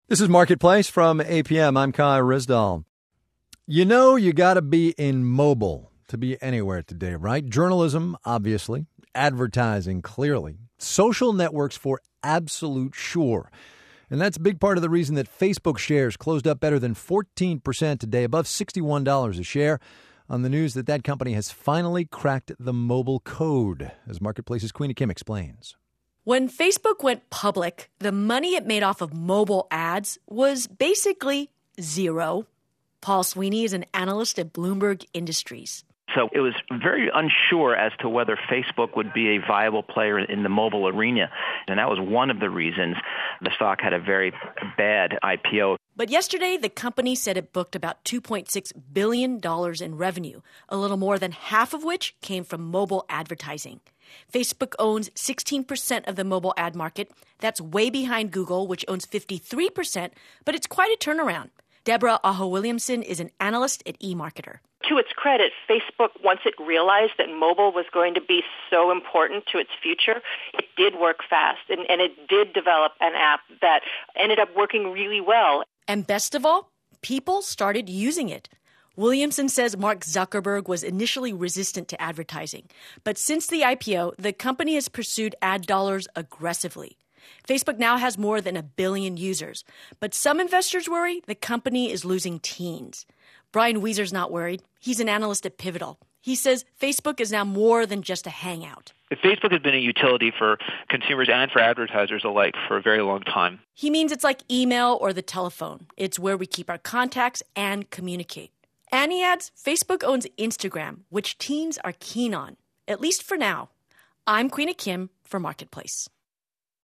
This is Marketplace from APM. I'm Kai Rizdal. You know you got to be in mobile to be anywhere today, right? Journalism, obviously. Advertising, clearly. Social networks for absolute sure. And that's a big part of the reason that Facebook shares closed up better than 14% today, above $61 a share, on the news that that company has finally cracked the mobile code, as Marketplace's Queena Kim explains. When Facebook went public, the money it made off of mobile ads was basically zero. Paul Sweeney is an analyst at Bloomberg Industries. So it was very unsure as to whether Facebook would be a viable player in the mobile arena. And that was one of the reasons the stock had a very bad IPO. But yesterday, the company said it booked about $2.6 billion in revenue, a little more than half of which came from mobile advertising. Facebook owns 16% of the mobile ad market. That's way behind Google, which owns 53%, but it's quite a turnaround. Deborah Aho-Williamson is an analyst at eMarketer. To its credit, Facebook, once it realized that mobile was going to be so important to its future, it did work fast, and it did develop an app that ended up working really well. And best of all, people started using it. Williamson says Mark Zuckerberg was initially resistant to advertising, but since the IPO, the company has pursued ad dollars aggressively. Facebook now has more than 1 billion users, but some investors worry the company is losing teens. Brian Weezer's not worried. He's an analyst at Pivotal. He says Facebook is now more than just a hangout. Facebook has been a utility for consumers and for advertisers alike for a very long time. He means it's like email or the telephone. It's where we keep our contacts and communicate. And he adds, Facebook owns Instagram, which teens are keen on, at least for now. I'm Queena Kim for Marketplace.